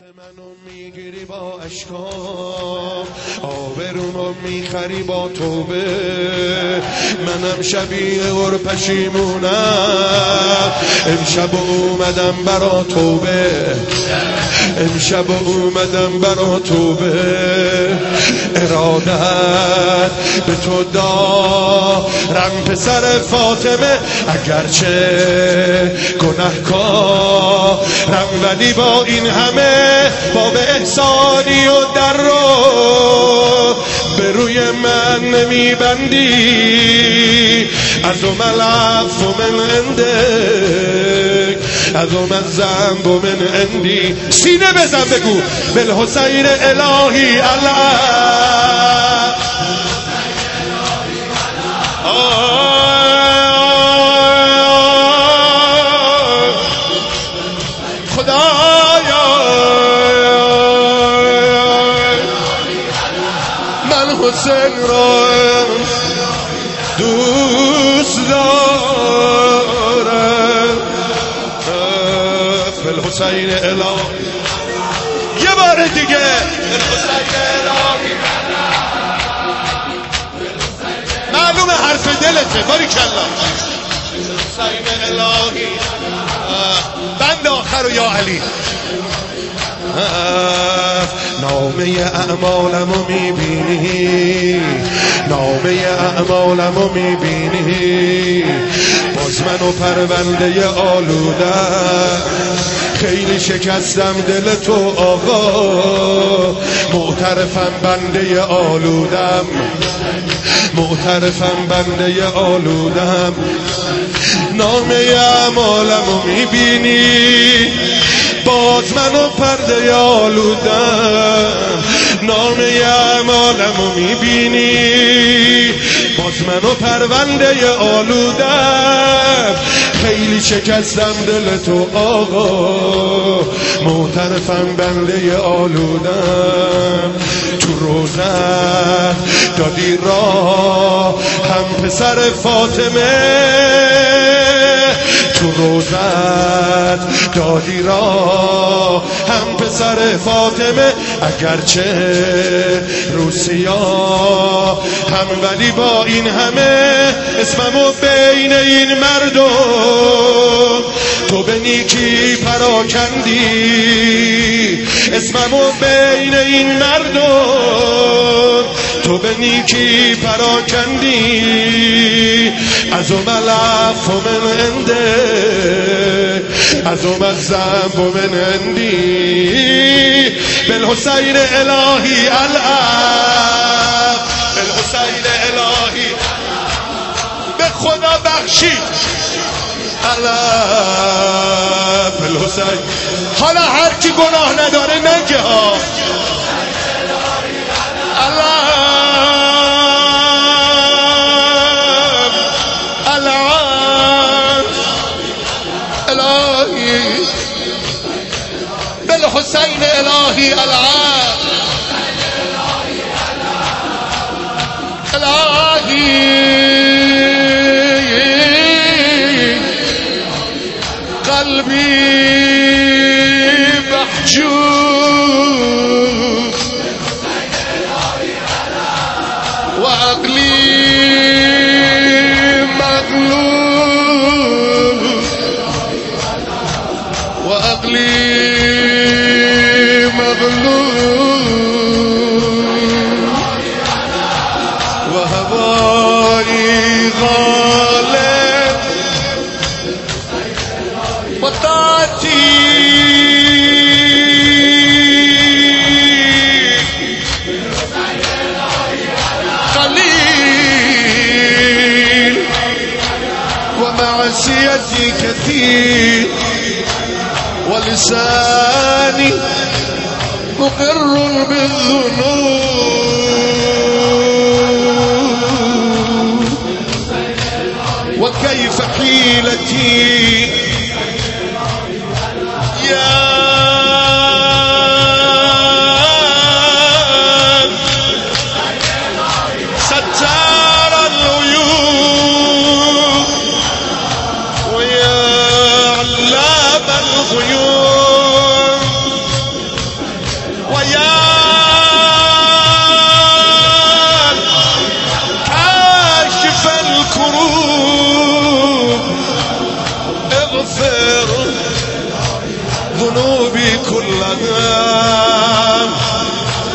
منو میگیری با اشکام، آبرومو میخری با توبه. منم شبیه غر پشیمونم، امشب اومدم برا توبه، امشب اومدم برا توبه. ارادت به تو دارم پسر فاطمه، اگرچه گنهکارم ولی با این همه باب احسانی و در رو به روی من نمیبندی. از اوم العفو من عندک، از اوم الذنب من عندی. سینه بزن بگو بالحسین الهی العفو. حسین را دوست دارم، بالحسین الهی. یه بار دیگه بالحسین الهی. معلومه حرف دلته، باریکالله. بالحسین الهی. بند آخر و یا علی. نامه اعمالمو میبینی، نامه اعمالمو میبینی. باز منو پرونده آلودم، خیلی شکستم دل تو آقا. معترفم بنده آلودم، معترفم بنده آلودم. نامه اعمالمو میبینی، باز منو پرده آلودم. نامه اعمالمو میبینی، باز منو پرونده آلودم. خیلی شکستم دل تو آقا، معترفم بنده آلودم. تو روزت دادی راه هم پسر فاطمه، تو روزت دادی راه هم پسر فاطمه. اگرچه روسیا هم ولی با این همه اسممو بین این مردم تو به نیکی پراکندی. اسممو بین این مردم تو به نیکی پراکندی. از اوم العفو من عندک، از اوم الذنب من عندی. بالحسین الهی العفو، بالحسین الهی. به خدا بخشی العفو بالحسین. حالا هر کی گناه نداره نگه ها. بالحسین الهی العفو الهی. قلبی محجوب و عقلی مغلوب و عقلی و هوایی غالب و طاعتی قلیل و معصیتی کثیر و لسانی مقر بالذنوب. وكيف حيلتي يا ستار العيوب ويا علام الغيوب.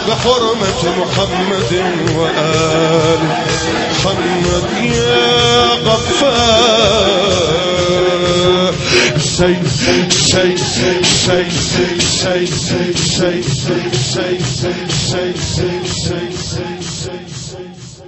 بحرمة محمد وآل محمد يا غفار شيء شيء شيء شيء شيء شيء شيء شيء شيء شيء شيء